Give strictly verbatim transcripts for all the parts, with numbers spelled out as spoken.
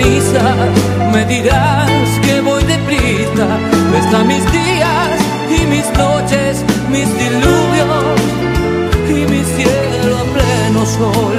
ceniza. Me dirás que voy deprisa, están mis días y mis noches, mis diluvios y mi cielo a pleno sol.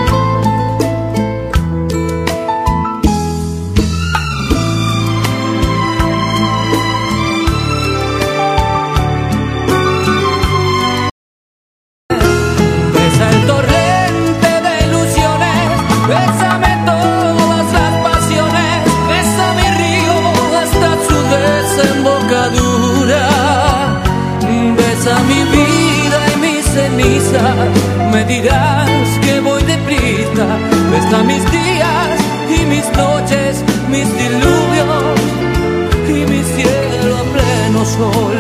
Besa el torrente de ilusiones, bésame todas las pasiones, besa mi río hasta su desembocadura, besa mi vida y mi ceniza. Me dirás que voy deprisa, besa mis días y mis noches, mis diluvios y mi cielo a pleno sol.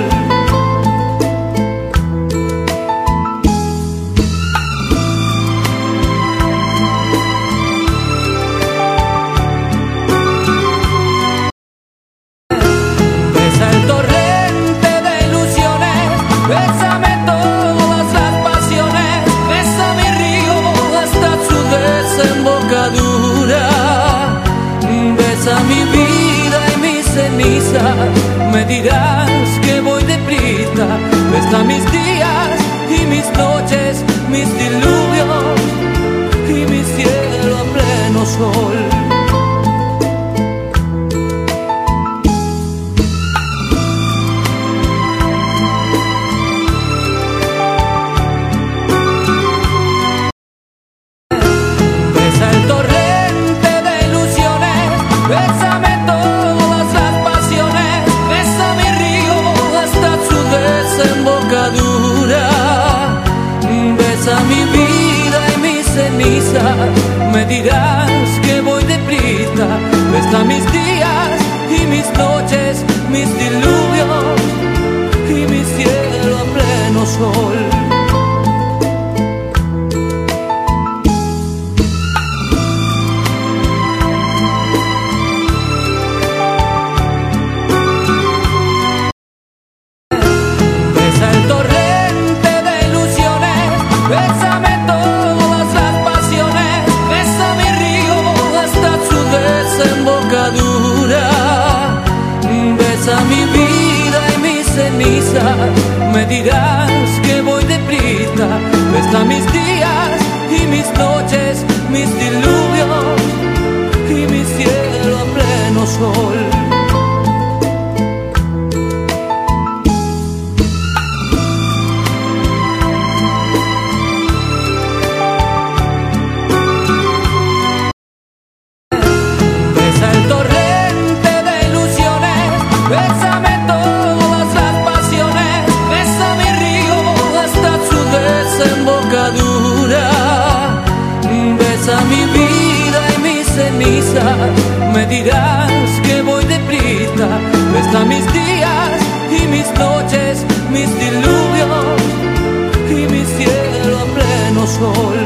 Bésame todas las pasiones, besa mi río hasta su desembocadura, besa mi vida y mi ceniza. Me dirás que voy deprisa, besa mis días y mis noches, mis diluvios y mi cielo a pleno sol. Bésame todas las pasiones, besa mi río hasta su desembocadura, besa mi vida y mi ceniza. Me dirás que voy deprisa, besa mis días y mis noches, mis diluvios y mi cielo a pleno sol. Bésame todas las pasiones, besa mi río hasta su desembocadura, besa mi vida y mi ceniza. Me dirás que voy deprisa, besa mis días y mis noches, mis diluvios y mi cielo a pleno sol. Bésame todas las pasiones, besa mi río hasta su desembocadura, besa mi vida y mi ceniza. Me dirás que voy deprisa, besa mis días y mis noches, mis diluvios y mi cielo a pleno sol.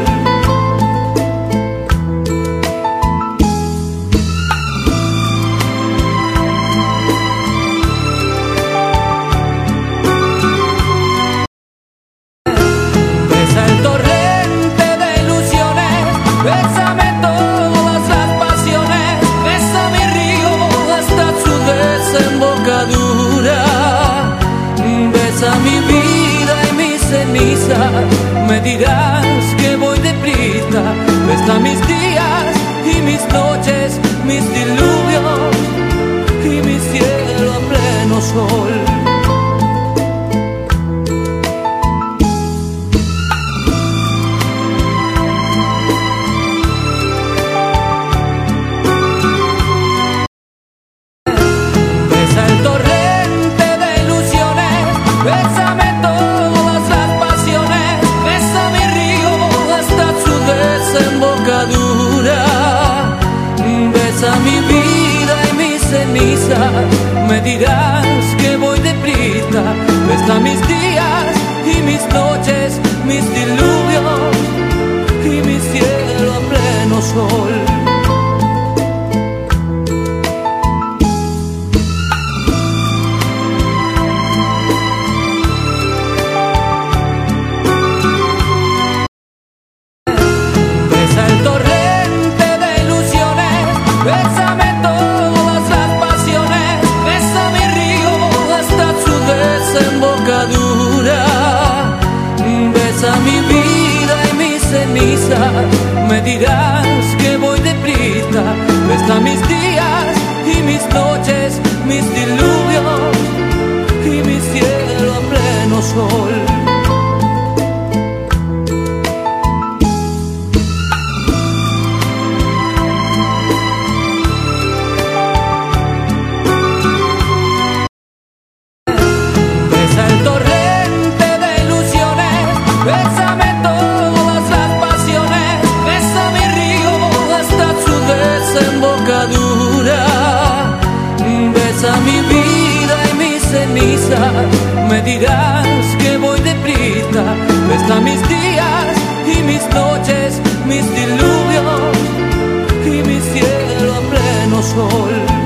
Bésame todas las pasiones, besa mi río hasta su desembocadura, besa mi vida y mi ceniza. Me dirás que voy deprisa, besa mis días y mis noches, mis diluvios y mi cielo a pleno sol. Bésame todas las pasiones, besa mi río hasta su desembocadura, besa mi vida y mi ceniza. Me dirás que voy deprisa, besa mis días y mis noches, mis diluvios y mi cielo a pleno sol. Bésame besa mis días y mis noches, mis diluvios y mi cielo a pleno sol. Besa el torrente de ilusiones, bésame todas las pasiones, besa mi río hasta su desembocadura, besa mi vida y mi ceniza, me dirás que voy deprisa, besa mis días y mis noches, mis diluvios y mi cielo a pleno sol.